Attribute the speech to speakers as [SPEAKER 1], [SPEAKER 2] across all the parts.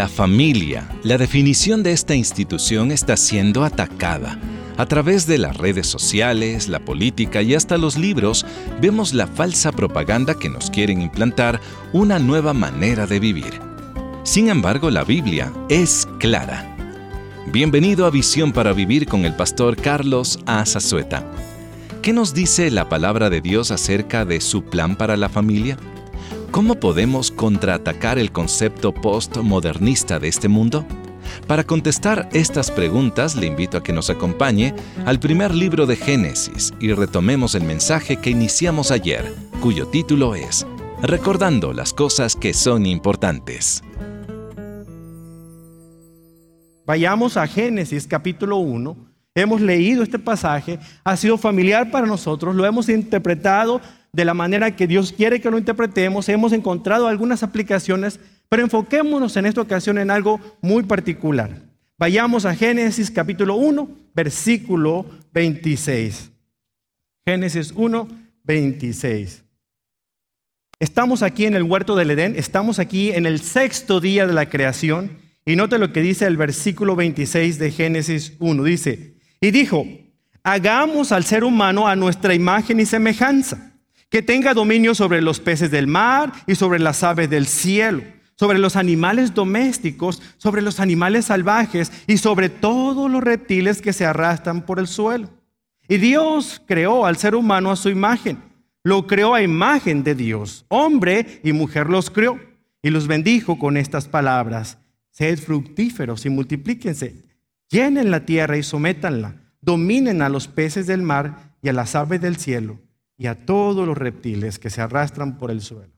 [SPEAKER 1] La familia, la definición de esta institución está siendo atacada. A través de las redes sociales, la política y hasta los libros, vemos la falsa propaganda que nos quieren implantar una nueva manera de vivir. Sin embargo, la Biblia es clara. Bienvenido a Visión para Vivir con el pastor Carlos A. Zazueta. ¿Qué nos dice la palabra de Dios acerca de su plan para la familia? ¿Cómo podemos contraatacar el concepto postmodernista de este mundo? Para contestar estas preguntas, le invito a que nos acompañe al primer libro de Génesis y retomemos el mensaje que iniciamos ayer, cuyo título es Recordando las cosas que son importantes.
[SPEAKER 2] Vayamos a Génesis capítulo 1. Hemos leído este pasaje, ha sido familiar para nosotros, lo hemos interpretado de la manera que Dios quiere que lo interpretemos, hemos encontrado algunas aplicaciones, pero enfoquémonos en esta ocasión en algo muy particular. Vayamos a Génesis capítulo 1, versículo 26. Génesis 1, 26. Estamos aquí en el huerto del Edén, estamos aquí en el sexto día de la creación, y note lo que dice el versículo 26 de Génesis 1. Dice, y dijo, hagamos al ser humano a nuestra imagen y semejanza, que tenga dominio sobre los peces del mar y sobre las aves del cielo, sobre los animales domésticos, sobre los animales salvajes y sobre todos los reptiles que se arrastran por el suelo. Y Dios creó al ser humano a su imagen, lo creó a imagen de Dios, hombre y mujer los creó, y los bendijo con estas palabras. Sed fructíferos y multiplíquense, llenen la tierra y sométanla, dominen a los peces del mar y a las aves del cielo y a todos los reptiles que se arrastran por el suelo.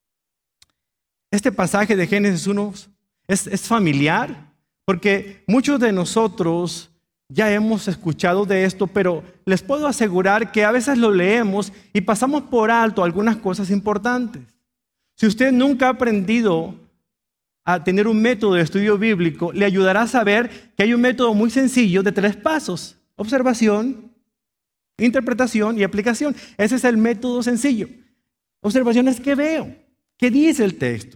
[SPEAKER 2] Este pasaje de Génesis 1 es familiar porque muchos de nosotros ya hemos escuchado de esto, pero les puedo asegurar que a veces lo leemos y pasamos por alto algunas cosas importantes. Si usted nunca ha aprendido a tener un método de estudio bíblico, le ayudará a saber que hay un método muy sencillo de 3 pasos: observación, interpretación y aplicación. Ese es el método sencillo. Observación es ¿qué veo? ¿Qué dice el texto?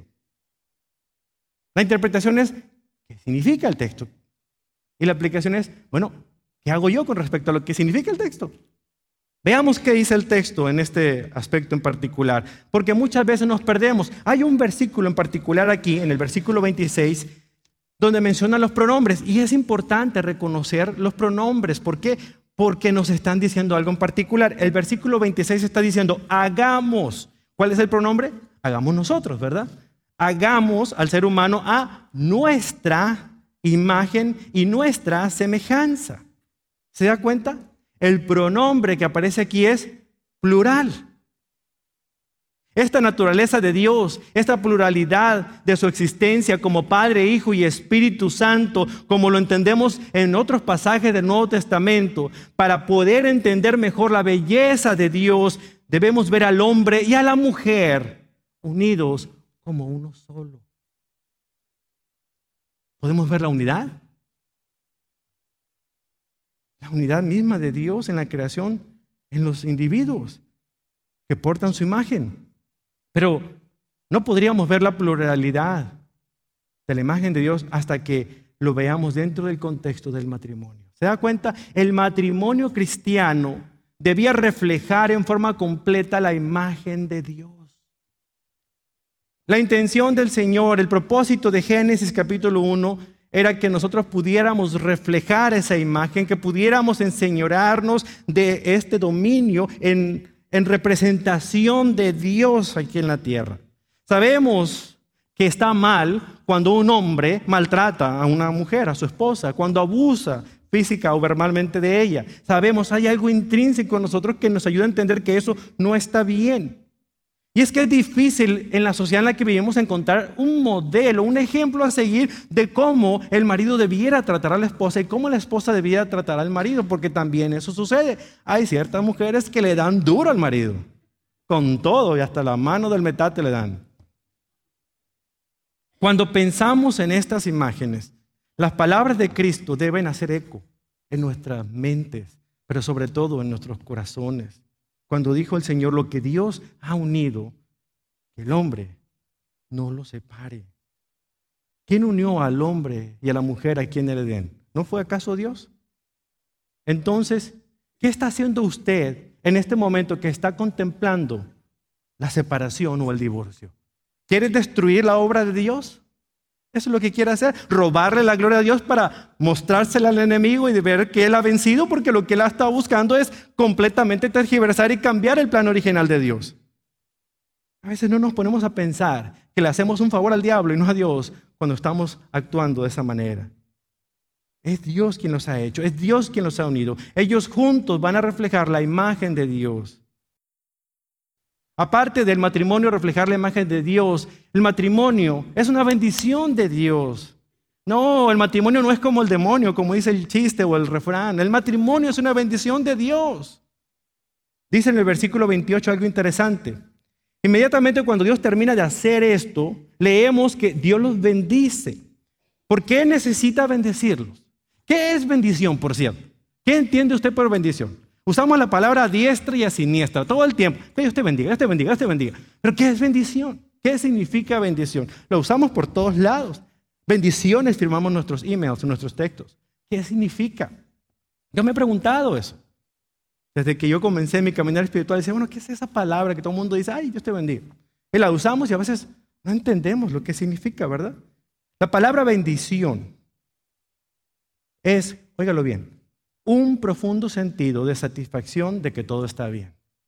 [SPEAKER 2] La interpretación es ¿qué significa el texto? Y la aplicación es, bueno, ¿qué hago yo con respecto a lo que significa el texto? Veamos qué dice el texto en este aspecto en particular, porque muchas veces nos perdemos. Hay un versículo en particular aquí, en el versículo 26, donde menciona los pronombres, y es importante reconocer los pronombres. ¿Por qué? Porque nos están diciendo algo en particular. El versículo 26 está diciendo, hagamos. ¿Cuál es el pronombre? Hagamos nosotros, ¿verdad? Hagamos al ser humano a nuestra imagen y nuestra semejanza. ¿Se da cuenta? El pronombre que aparece aquí es plural. Esta naturaleza de Dios, esta pluralidad de su existencia como Padre, Hijo y Espíritu Santo, como lo entendemos en otros pasajes del Nuevo Testamento, para poder entender mejor la belleza de Dios, debemos ver al hombre y a la mujer unidos como uno solo. ¿Podemos ver la unidad? La unidad misma de Dios en la creación, en los individuos que portan su imagen. Pero no podríamos ver la pluralidad de la imagen de Dios hasta que lo veamos dentro del contexto del matrimonio. ¿Se da cuenta? El matrimonio cristiano debía reflejar en forma completa la imagen de Dios. La intención del Señor, el propósito de Génesis capítulo 1 era que nosotros pudiéramos reflejar esa imagen, que pudiéramos enseñorearnos de este dominio en representación de Dios aquí en la tierra. Sabemos que está mal cuando un hombre maltrata a una mujer, a su esposa, cuando abusa física o verbalmente de ella. Sabemos, hay algo intrínseco en nosotros que nos ayuda a entender que eso no está bien. Y es que es difícil en la sociedad en la que vivimos encontrar un modelo, un ejemplo a seguir de cómo el marido debiera tratar a la esposa y cómo la esposa debiera tratar al marido, porque también eso sucede. Hay ciertas mujeres que le dan duro al marido, con todo y hasta la mano del metate le dan. Cuando pensamos en estas imágenes, las palabras de Cristo deben hacer eco en nuestras mentes, pero sobre todo en nuestros corazones. Cuando dijo el Señor, lo que Dios ha unido, que el hombre no lo separe. ¿Quién unió al hombre y a la mujer aquí en el Edén? ¿No fue acaso Dios? Entonces, ¿qué está haciendo usted en este momento que está contemplando la separación o el divorcio? ¿Quiere destruir la obra de Dios? Eso es lo que quiere hacer, robarle la gloria a Dios para mostrársela al enemigo y de ver que Él ha vencido, porque lo que Él ha estado buscando es completamente tergiversar y cambiar el plan original de Dios. A veces no nos ponemos a pensar que le hacemos un favor al diablo y no a Dios cuando estamos actuando de esa manera. Es Dios quien los ha hecho, es Dios quien los ha unido. Ellos juntos van a reflejar la imagen de Dios. Aparte del matrimonio reflejar la imagen de Dios, el matrimonio es una bendición de Dios. No, el matrimonio no es como el demonio, como dice el chiste o el refrán. El matrimonio es una bendición de Dios. Dice en el versículo 28 algo interesante. Inmediatamente cuando Dios termina de hacer esto, leemos que Dios los bendice. ¿Por qué necesita bendecirlos? ¿Qué es bendición, por cierto? ¿Qué entiende usted por bendición? Usamos la palabra a diestra y a siniestra todo el tiempo. Que Dios te bendiga, Dios te bendiga, Dios te bendiga. ¿Pero qué es bendición? ¿Qué significa bendición? Lo usamos por todos lados. Bendiciones firmamos nuestros emails, nuestros textos. ¿Qué significa? Yo me he preguntado eso. Desde que yo comencé mi caminar espiritual, decía, bueno, ¿qué es esa palabra que todo el mundo dice? Ay, Dios te bendiga. Y la usamos y a veces no entendemos lo que significa, ¿verdad? La palabra bendición es, óigalo bien, un profundo sentido de satisfacción de que todo está bien.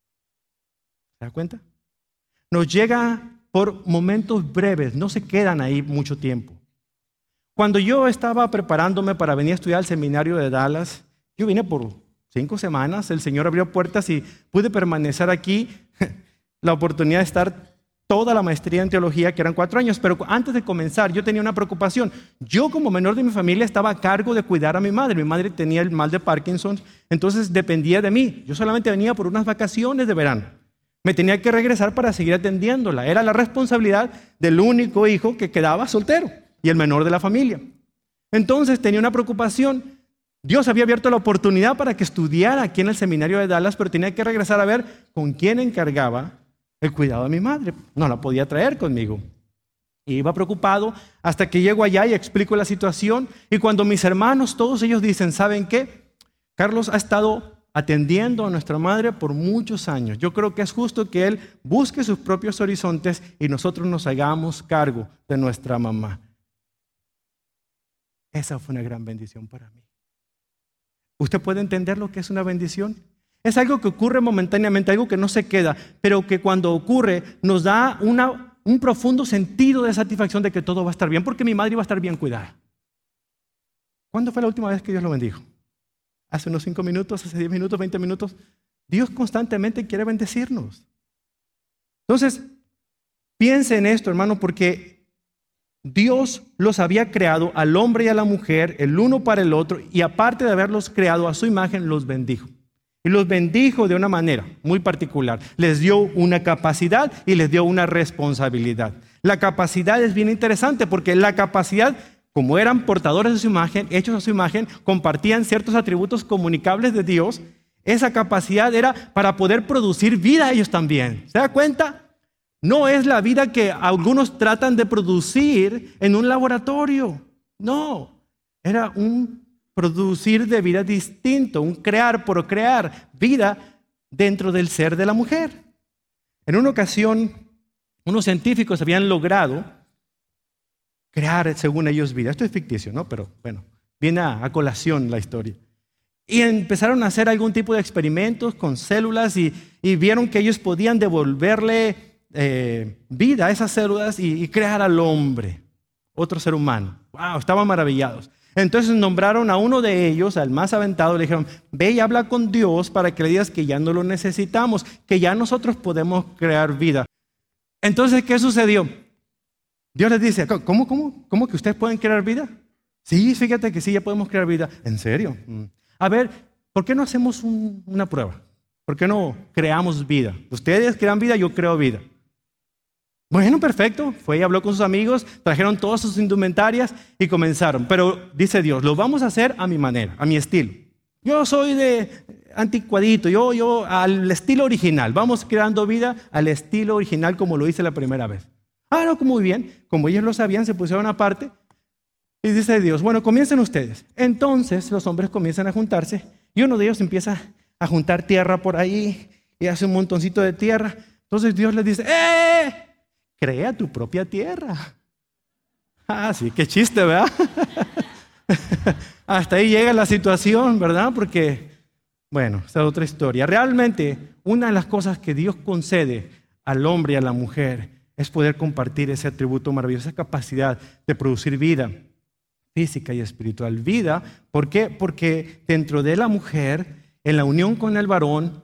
[SPEAKER 2] ¿Se da cuenta? Nos llega por momentos breves, no se quedan ahí mucho tiempo. Cuando yo estaba preparándome para venir a estudiar al seminario de Dallas, yo vine por 5 semanas, el Señor abrió puertas y pude permanecer aquí, la oportunidad de estar toda la maestría en teología, que eran 4 años, pero antes de comenzar yo tenía una preocupación. Yo como menor de mi familia estaba a cargo de cuidar a mi madre. Mi madre tenía el mal de Parkinson, entonces dependía de mí. Yo solamente venía por unas vacaciones de verano. Me tenía que regresar para seguir atendiéndola. Era la responsabilidad del único hijo que quedaba soltero y el menor de la familia. Entonces tenía una preocupación. Dios había abierto la oportunidad para que estudiara aquí en el seminario de Dallas, pero tenía que regresar a ver con quién encargaba el cuidado de mi madre. No la podía traer conmigo. Y iba preocupado hasta que llego allá y explico la situación. Y cuando mis hermanos, todos ellos dicen, ¿saben qué? Carlos ha estado atendiendo a nuestra madre por muchos años. Yo creo que es justo que él busque sus propios horizontes y nosotros nos hagamos cargo de nuestra mamá. Esa fue una gran bendición para mí. ¿Usted puede entender lo que es una bendición? Es algo que ocurre momentáneamente, algo que no se queda, pero que cuando ocurre nos da un profundo sentido de satisfacción de que todo va a estar bien, porque mi madre iba a estar bien cuidada. ¿Cuándo fue la última vez que Dios lo bendijo? ¿Hace unos 5 minutos, hace 10 minutos, 20 minutos? Dios constantemente quiere bendecirnos. Entonces, piense en esto, hermano, porque Dios los había creado al hombre y a la mujer, el uno para el otro, y aparte de haberlos creado a su imagen, los bendijo. Y los bendijo de una manera muy particular. Les dio una capacidad y les dio una responsabilidad. La capacidad es bien interesante porque la capacidad, como eran portadores de su imagen, hechos a su imagen, compartían ciertos atributos comunicables de Dios. Esa capacidad era para poder producir vida ellos también. ¿Se da cuenta? No es la vida que algunos tratan de producir en un laboratorio. No, era un producir de vida distinto, un crear, procrear, vida dentro del ser de la mujer. En una ocasión, unos científicos habían logrado crear, según ellos, vida. Esto es ficticio, ¿no? Pero bueno, viene a colación la historia. Y empezaron a hacer algún tipo de experimentos con células y vieron que ellos podían devolverle vida a esas células y crear al hombre, otro ser humano. ¡Wow! Estaban maravillados. Entonces nombraron a uno de ellos, al más aventado, le dijeron, ve y habla con Dios para que le digas que ya no lo necesitamos, que ya nosotros podemos crear vida. Entonces, ¿qué sucedió? Dios les dice, ¿cómo que ustedes pueden crear vida? Sí, fíjate que sí, ya podemos crear vida. ¿En serio? A ver, ¿por qué no hacemos una prueba? ¿Por qué no creamos vida? Ustedes crean vida, yo creo vida. Bueno, perfecto. Fue y habló con sus amigos, trajeron todas sus indumentarias y comenzaron. Pero dice Dios, lo vamos a hacer a mi manera, a mi estilo. Yo soy de anticuadito, yo al estilo original. Vamos creando vida al estilo original como lo hice la primera vez. Ah, no, muy bien. Como ellos lo sabían, se pusieron aparte Y dice Dios, bueno, comiencen ustedes. Entonces los hombres comienzan a juntarse y uno de ellos empieza a juntar tierra por ahí y hace un montoncito de tierra. Entonces Dios les dice, crea tu propia tierra. Ah, sí, qué chiste, ¿verdad? Hasta ahí llega la situación, ¿verdad? Porque, bueno, esa es otra historia. Realmente, una de las cosas que Dios concede al hombre y a la mujer es poder compartir ese atributo maravilloso, esa capacidad de producir vida física y espiritual. Vida, ¿por qué? Porque dentro de la mujer, en la unión con el varón,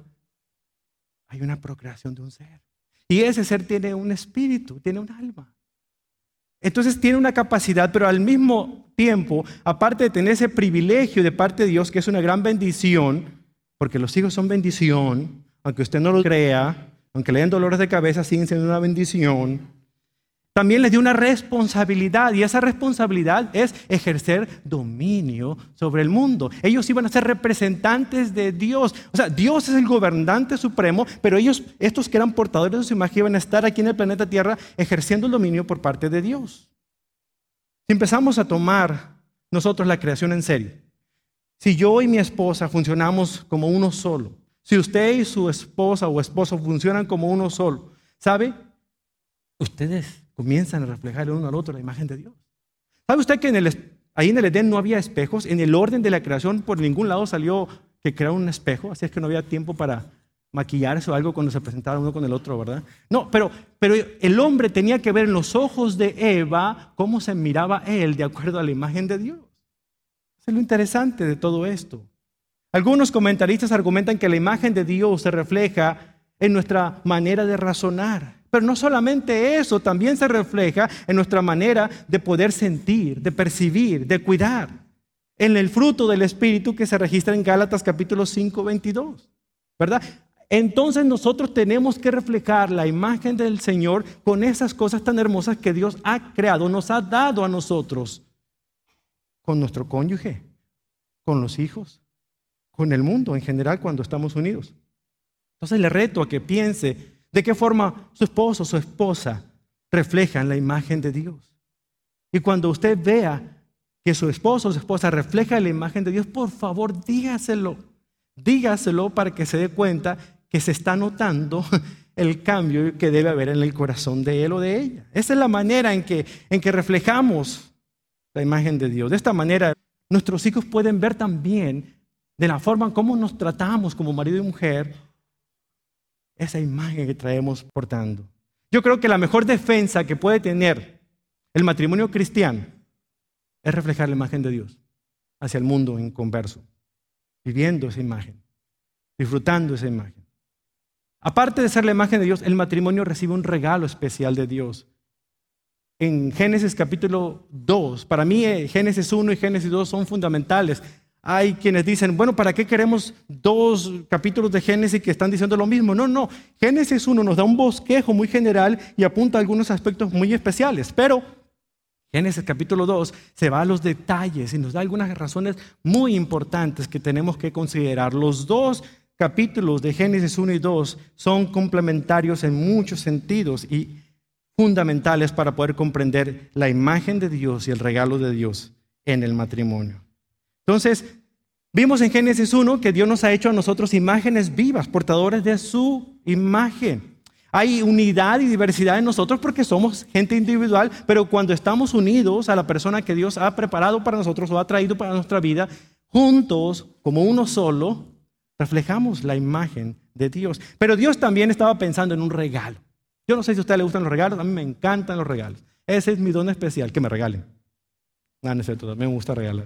[SPEAKER 2] hay una procreación de un ser. Y ese ser tiene un espíritu, tiene un alma. Entonces tiene una capacidad, pero al mismo tiempo, aparte de tener ese privilegio de parte de Dios, que es una gran bendición, porque los hijos son bendición, aunque usted no lo crea, aunque le den dolores de cabeza, siguen siendo una bendición. También les dio una responsabilidad, y esa responsabilidad es ejercer dominio sobre el mundo. Ellos iban a ser representantes de Dios. O sea, Dios es el gobernante supremo, pero ellos, estos que eran portadores de su imagen, iban a estar aquí en el planeta Tierra ejerciendo el dominio por parte de Dios. Si empezamos a tomar nosotros la creación en serio, si yo y mi esposa funcionamos como uno solo, si usted y su esposa o esposo funcionan como uno solo, ¿sabe? Ustedes comienzan a reflejar el uno al otro la imagen de Dios. ¿Sabe usted que ahí en el Edén no había espejos? En el orden de la creación por ningún lado salió que crearon un espejo, así es que no había tiempo para maquillarse o algo cuando se presentaban uno con el otro, ¿verdad? No, pero el hombre tenía que ver en los ojos de Eva cómo se miraba él de acuerdo a la imagen de Dios. Eso es lo interesante de todo esto. Algunos comentaristas argumentan que la imagen de Dios se refleja en nuestra manera de razonar. Pero no solamente eso, también se refleja en nuestra manera de poder sentir, de percibir, de cuidar. En el fruto del Espíritu que se registra en Gálatas capítulo 5, 22. ¿Verdad? Entonces nosotros tenemos que reflejar la imagen del Señor con esas cosas tan hermosas que Dios ha creado, nos ha dado a nosotros. Con nuestro cónyuge, con los hijos, con el mundo en general cuando estamos unidos. Entonces le reto a que piense de qué forma su esposo o su esposa reflejan la imagen de Dios. Y cuando usted vea que su esposo o su esposa refleja la imagen de Dios, por favor dígaselo. Dígaselo para que se dé cuenta que se está notando el cambio que debe haber en el corazón de él o de ella. Esa es la manera en que reflejamos la imagen de Dios. De esta manera, nuestros hijos pueden ver también de la forma en cómo nos tratamos como marido y mujer, esa imagen que traemos portando. Yo creo que la mejor defensa que puede tener el matrimonio cristiano es reflejar la imagen de Dios hacia el mundo en converso, viviendo esa imagen, disfrutando esa imagen. Aparte de ser la imagen de Dios, el matrimonio recibe un regalo especial de Dios. En Génesis capítulo 2, para mí Génesis 1 y Génesis 2 son fundamentales. Hay quienes dicen, bueno, ¿para qué queremos 2 capítulos de Génesis que están diciendo lo mismo? No. Génesis 1 nos da un bosquejo muy general y apunta a algunos aspectos muy especiales. Pero Génesis capítulo 2 se va a los detalles y nos da algunas razones muy importantes que tenemos que considerar. Los 2 capítulos de Génesis 1 y 2 son complementarios en muchos sentidos y fundamentales para poder comprender la imagen de Dios y el regalo de Dios en el matrimonio. Entonces, vimos en Génesis 1 que Dios nos ha hecho a nosotros imágenes vivas, portadores de su imagen. Hay unidad y diversidad en nosotros porque somos gente individual, pero cuando estamos unidos a la persona que Dios ha preparado para nosotros o ha traído para nuestra vida, juntos, como uno solo, reflejamos la imagen de Dios. Pero Dios también estaba pensando en un regalo. Yo no sé si a usted le gustan los regalos, a mí me encantan los regalos. Ese es mi don especial, que me regalen. No es cierto, me gusta regalar.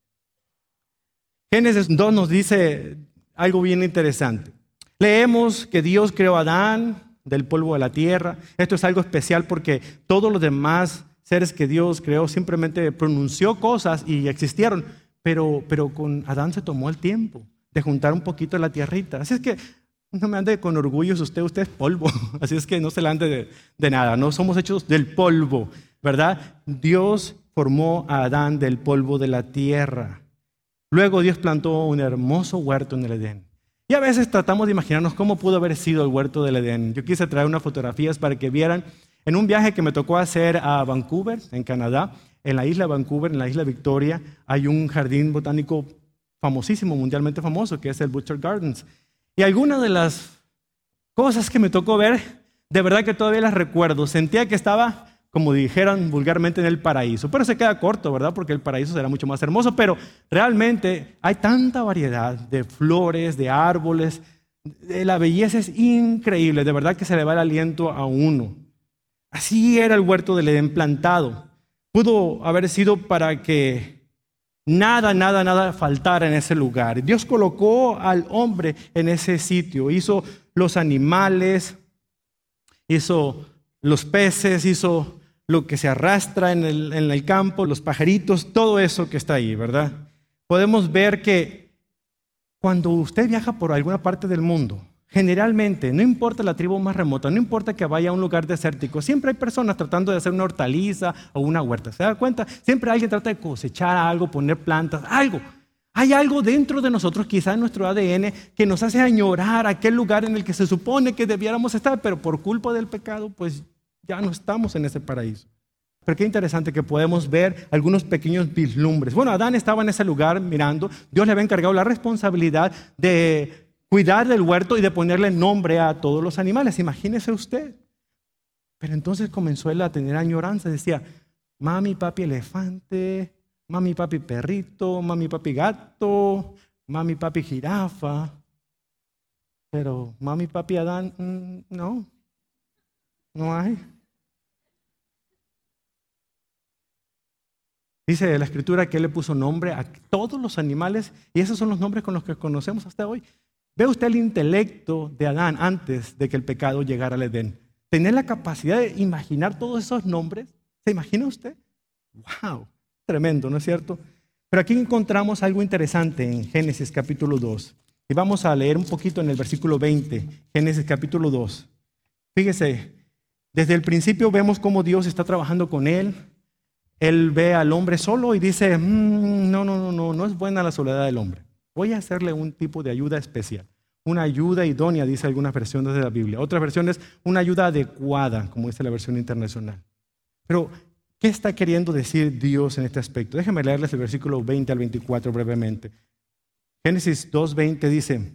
[SPEAKER 2] Génesis 2 nos dice algo bien interesante. Leemos que Dios creó a Adán del polvo de la tierra. Esto es algo especial porque todos los demás seres que Dios creó simplemente pronunció cosas y existieron. Pero con Adán se tomó el tiempo de juntar un poquito de la tierrita. Así es que no me ande con orgullo, usted es polvo. Así es que no se le ande de nada. No somos hechos del polvo, ¿verdad? Dios formó a Adán del polvo de la tierra. Luego Dios plantó un hermoso huerto en el Edén. Y a veces tratamos de imaginarnos cómo pudo haber sido el huerto del Edén. Yo quise traer unas fotografías para que vieran. En un viaje que me tocó hacer a Vancouver, en Canadá, en la isla de Vancouver, en la isla Victoria, hay un jardín botánico famosísimo, mundialmente famoso, que es el Butcher Gardens. Y algunas de las cosas que me tocó ver, de verdad que todavía las recuerdo. Sentía que estaba, como dijeran vulgarmente, en el paraíso. Pero se queda corto, ¿verdad? Porque el paraíso será mucho más hermoso. Pero realmente hay tanta variedad de flores, de árboles. La belleza es increíble. De verdad que se le va el aliento a uno. Así era el huerto del Edén plantado. Pudo haber sido para que nada faltara en ese lugar. Dios colocó al hombre en ese sitio. Hizo los animales, hizo los peces, hizo lo que se arrastra en el campo, los pajaritos, todo eso que está ahí, ¿verdad? Podemos ver que cuando usted viaja por alguna parte del mundo, generalmente, no importa la tribu más remota, no importa que vaya a un lugar desértico, siempre hay personas tratando de hacer una hortaliza o una huerta. ¿Se da cuenta? Siempre alguien trata de cosechar algo, poner plantas, algo. Hay algo dentro de nosotros, quizás en nuestro ADN, que nos hace añorar aquel lugar en el que se supone que debiéramos estar, pero por culpa del pecado, pues ya no estamos en ese paraíso. Pero qué interesante que podemos ver algunos pequeños vislumbres. Bueno, Adán estaba en ese lugar mirando. Dios le había encargado la responsabilidad de cuidar del huerto y de ponerle nombre a todos los animales. Imagínese usted. Pero entonces comenzó él a tener añoranza. Decía, mami, papi elefante, mami, papi perrito, mami, papi gato, mami, papi jirafa. Pero mami, papi Adán, no hay. Dice la Escritura que él le puso nombre a todos los animales y esos son los nombres con los que conocemos hasta hoy. Ve usted el intelecto de Adán antes de que el pecado llegara al Edén. Tener la capacidad de imaginar todos esos nombres. ¿Se imagina usted? ¡Wow! Tremendo, ¿no es cierto? Pero aquí encontramos algo interesante en Génesis capítulo 2. Y vamos a leer un poquito en el versículo 20, Génesis capítulo 2. Fíjese, desde el principio vemos cómo Dios está trabajando con él. Él ve al hombre solo y dice, no es buena la soledad del hombre. Voy a hacerle un tipo de ayuda especial. Una ayuda idónea, dice algunas versiones de la Biblia. Otras versiones, una ayuda adecuada, como dice la versión internacional. Pero, ¿qué está queriendo decir Dios en este aspecto? Déjenme leerles el versículo 20 al 24 brevemente. Génesis 2:20 dice,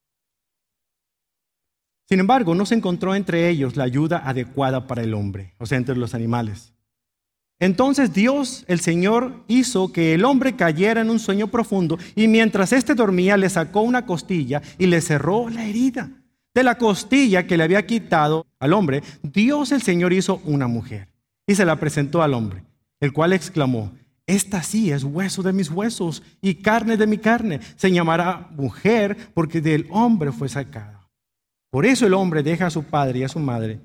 [SPEAKER 2] sin embargo, no se encontró entre ellos la ayuda adecuada para el hombre, o sea, entre los animales. Entonces Dios, el Señor, hizo que el hombre cayera en un sueño profundo y mientras éste dormía le sacó una costilla y le cerró la herida. De la costilla que le había quitado al hombre, Dios, el Señor, hizo una mujer y se la presentó al hombre, el cual exclamó, esta sí es hueso de mis huesos y carne de mi carne. Se llamará mujer porque del hombre fue sacada. Por eso el hombre deja a su padre y a su madre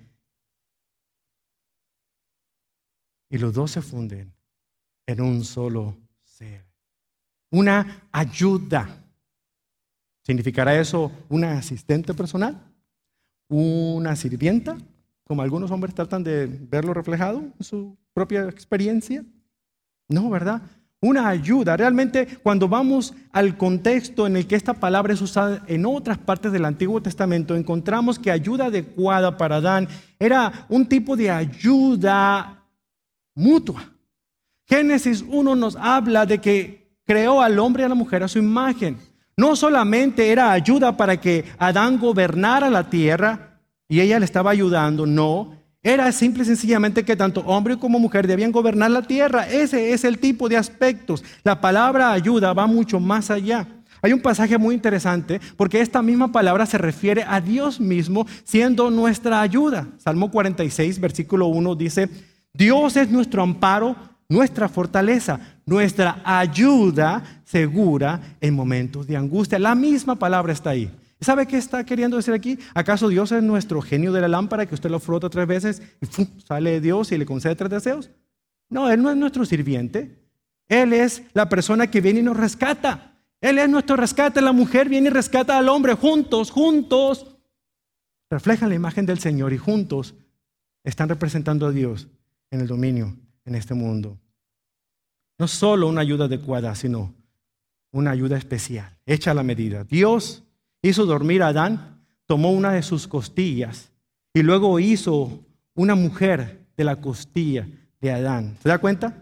[SPEAKER 2] y los dos se funden en un solo ser. Una ayuda. ¿Significará eso una asistente personal? ¿Una sirvienta? Como algunos hombres tratan de verlo reflejado en su propia experiencia. No, ¿verdad? Una ayuda. Realmente cuando vamos al contexto en el que esta palabra es usada en otras partes del Antiguo Testamento, encontramos que ayuda adecuada para Adán era un tipo de ayuda mutua. Génesis 1 nos habla de que creó al hombre y a la mujer a su imagen. No solamente era ayuda para que Adán gobernara la tierra y ella le estaba ayudando, no. Era simple y sencillamente que tanto hombre como mujer debían gobernar la tierra. Ese es el tipo de aspectos. La palabra ayuda va mucho más allá. Hay un pasaje muy interesante porque esta misma palabra se refiere a Dios mismo siendo nuestra ayuda. Salmo 46, versículo 1 dice, Dios es nuestro amparo, nuestra fortaleza, nuestra ayuda segura en momentos de angustia. La misma palabra está ahí. ¿Sabe qué está queriendo decir aquí? ¿Acaso Dios es nuestro genio de la lámpara que usted lo frota 3 veces y ¡fum! Sale Dios y le concede 3 deseos? No, Él no es nuestro sirviente. Él es la persona que viene y nos rescata. Él es nuestro rescate. La mujer viene y rescata al hombre. Juntos reflejan la imagen del Señor y juntos están representando a Dios en el dominio en este mundo. No solo una ayuda adecuada, sino una ayuda especial, hecha a la medida. Dios hizo dormir a Adán, tomó una de sus costillas y luego hizo una mujer de la costilla de Adán. ¿Se da cuenta?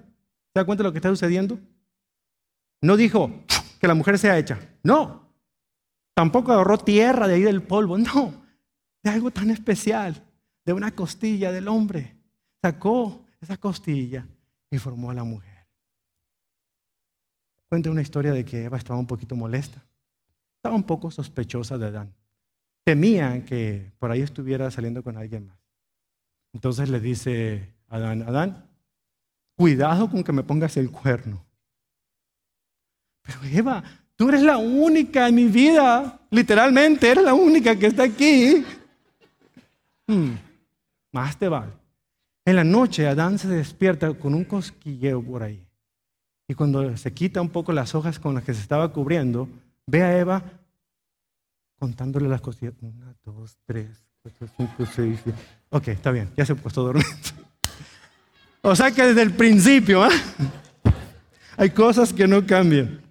[SPEAKER 2] ¿Se da cuenta de lo que está sucediendo? No dijo que la mujer sea hecha. No. Tampoco agarró tierra de ahí del polvo. No. De algo tan especial. De una costilla del hombre. Sacó esa costilla y formó a la mujer. Cuenta una historia de que Eva estaba un poquito molesta. Estaba un poco sospechosa de Adán. Temía que por ahí estuviera saliendo con alguien más. Entonces le dice a Adán, Adán, cuidado con que me pongas el cuerno. Pero Eva, tú eres la única en mi vida. Literalmente, eres la única que está aquí. Más te vale. En la noche Adán se despierta con un cosquilleo por ahí. Y cuando se quita un poco las hojas con las que se estaba cubriendo, ve a Eva contándole las costillas. 1, 2, 3, 4, 5, 6, 7. Ok, está bien, ya se ha puesto a dormir. O sea que desde el principio, hay cosas que no cambian.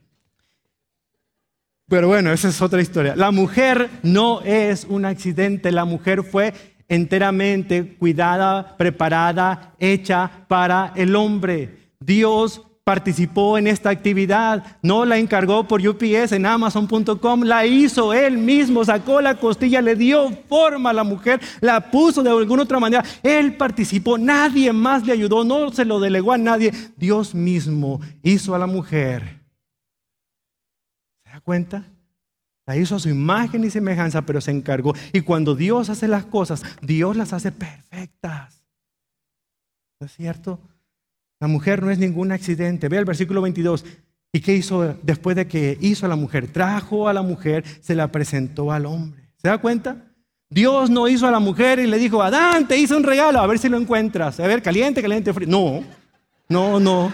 [SPEAKER 2] Pero bueno, esa es otra historia. La mujer no es un accidente, la mujer fue enteramente cuidada, preparada, hecha para el hombre. Dios participó en esta actividad, no la encargó por UPS en Amazon.com, la hizo Él mismo, sacó la costilla, le dio forma a la mujer, la puso de alguna otra manera. Él participó, nadie más le ayudó, no se lo delegó a nadie. Dios mismo hizo a la mujer. ¿Se da cuenta? La hizo a su imagen y semejanza, pero se encargó. Y cuando Dios hace las cosas, Dios las hace perfectas. ¿No es cierto? La mujer no es ningún accidente. Ve el versículo 22. ¿Y qué hizo después de que hizo a la mujer? Trajo a la mujer, se la presentó al hombre. ¿Se da cuenta? Dios no hizo a la mujer y le dijo, Adán, te hice un regalo, a ver si lo encuentras. A ver, caliente, caliente, frío. No.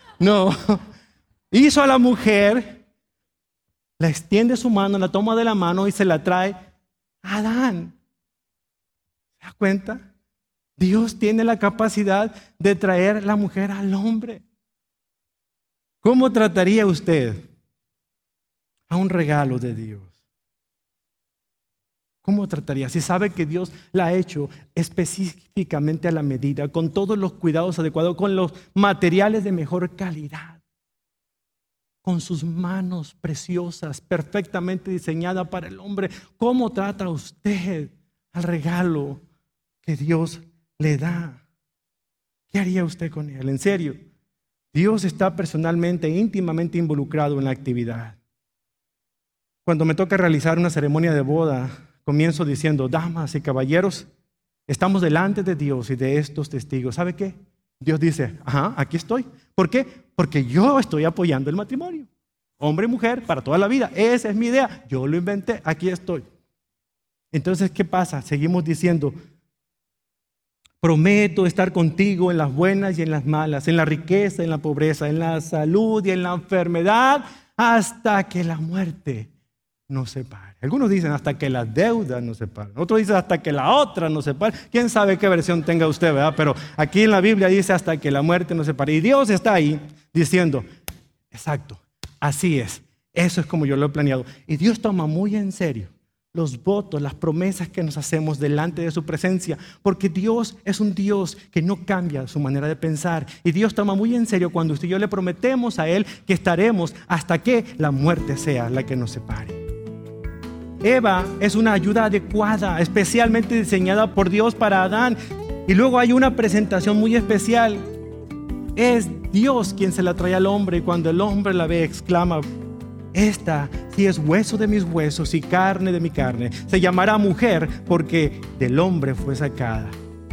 [SPEAKER 2] Hizo a la mujer, la extiende su mano, la toma de la mano y se la trae a Adán. ¿Se da cuenta? Dios tiene la capacidad de traer la mujer al hombre. ¿Cómo trataría usted a un regalo de Dios? ¿Cómo trataría? Si sabe que Dios la ha hecho específicamente a la medida, con todos los cuidados adecuados, con los materiales de mejor calidad, con sus manos preciosas, perfectamente diseñada para el hombre. ¿Cómo trata usted al regalo que Dios le da? ¿Qué haría usted con él? En serio, Dios está personalmente e íntimamente involucrado en la actividad. Cuando me toca realizar una ceremonia de boda, comienzo diciendo, damas y caballeros, estamos delante de Dios y de estos testigos. ¿Sabe qué? Dios dice, aquí estoy. ¿Por qué? Porque yo estoy apoyando el matrimonio. Hombre y mujer para toda la vida. Esa es mi idea. Yo lo inventé. Aquí estoy. Entonces, ¿qué pasa? Seguimos diciendo, prometo estar contigo en las buenas y en las malas, en la riqueza, en la pobreza, en la salud y en la enfermedad, hasta que la muerte nos separe. Algunos dicen hasta que la deuda nos separe. Otros dicen hasta que la otra nos separe. ¿Quién sabe qué versión tenga usted, verdad? Pero aquí en la Biblia dice hasta que la muerte nos separe. Y Dios está ahí diciendo, exacto, así es. Eso es como yo lo he planeado. Y Dios toma muy en serio los votos, las promesas que nos hacemos delante de su presencia, porque Dios es un Dios que no cambia su manera de pensar. Y Dios toma muy en serio cuando usted y yo le prometemos a Él que estaremos hasta que la muerte sea la que nos separe. Eva es una ayuda adecuada, especialmente diseñada por Dios para Adán. Y luego hay una presentación muy especial. Es Dios quien se la trae al hombre, y cuando el hombre la ve exclama, esta sí es hueso de mis huesos y carne de mi carne. Se llamará mujer porque del hombre fue sacada.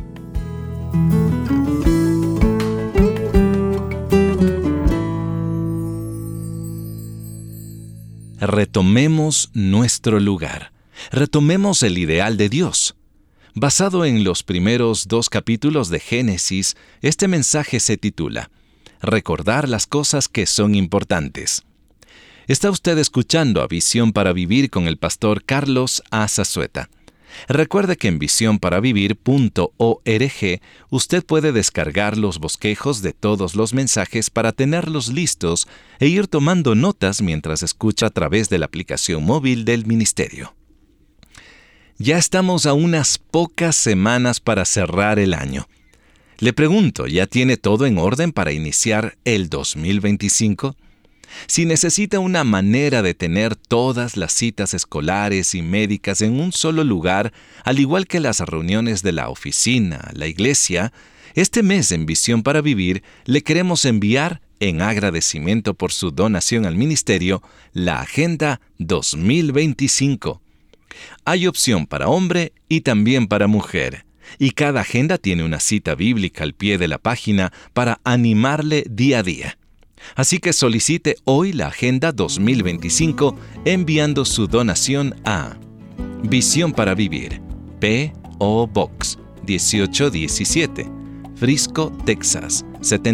[SPEAKER 1] Retomemos nuestro lugar. Retomemos el ideal de Dios. Basado en los primeros 2 capítulos de Génesis, este mensaje se titula Recordar las cosas que son importantes. Está usted escuchando a Visión para Vivir con el pastor Carlos A. Zazueta. Recuerde que en visionparavivir.org usted puede descargar los bosquejos de todos los mensajes para tenerlos listos e ir tomando notas mientras escucha a través de la aplicación móvil del ministerio. Ya estamos a unas pocas semanas para cerrar el año. Le pregunto, ¿ya tiene todo en orden para iniciar el 2025? Si necesita una manera de tener todas las citas escolares y médicas en un solo lugar, al igual que las reuniones de la oficina, la iglesia, este mes en Visión para Vivir le queremos enviar, en agradecimiento por su donación al ministerio, la Agenda 2025. Hay opción para hombre y también para mujer, y cada agenda tiene una cita bíblica al pie de la página para animarle día a día. Así que solicite hoy la Agenda 2025 enviando su donación a Visión para Vivir, P.O. Box 1817, Frisco, Texas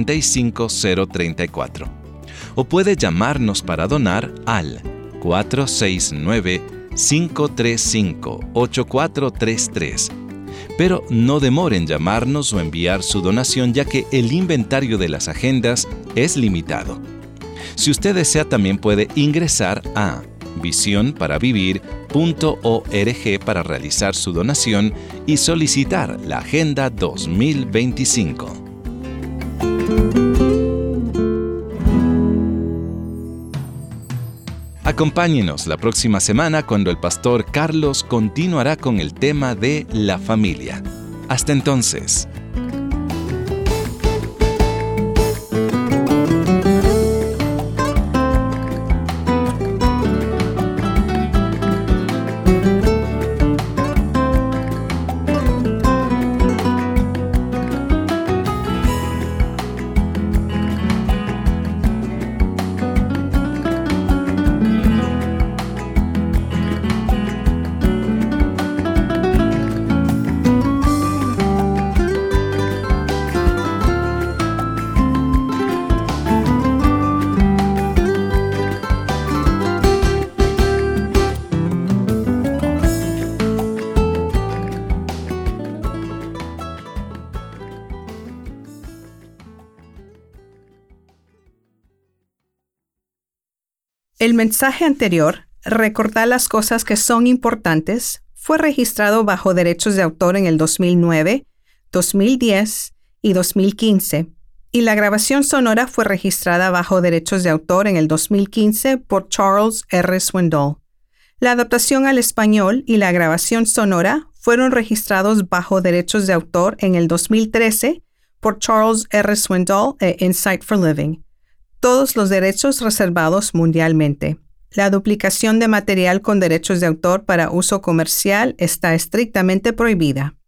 [SPEAKER 1] 75034. O puede llamarnos para donar al 469-535-8433. Pero no demore en llamarnos o enviar su donación, ya que el inventario de las agendas es limitado. Si usted desea, también puede ingresar a visionparavivir.org para realizar su donación y solicitar la Agenda 2025. Acompáñenos la próxima semana cuando el pastor Carlos continuará con el tema de la familia. Hasta entonces.
[SPEAKER 3] El mensaje anterior, recordar las cosas que son importantes, fue registrado bajo derechos de autor en el 2009, 2010 y 2015, y la grabación sonora fue registrada bajo derechos de autor en el 2015 por Charles R. Swindoll. La adaptación al español y la grabación sonora fueron registrados bajo derechos de autor en el 2013 por Charles R. Swindoll e Insight for Living. Todos los derechos reservados mundialmente. La duplicación de material con derechos de autor para uso comercial está estrictamente prohibida.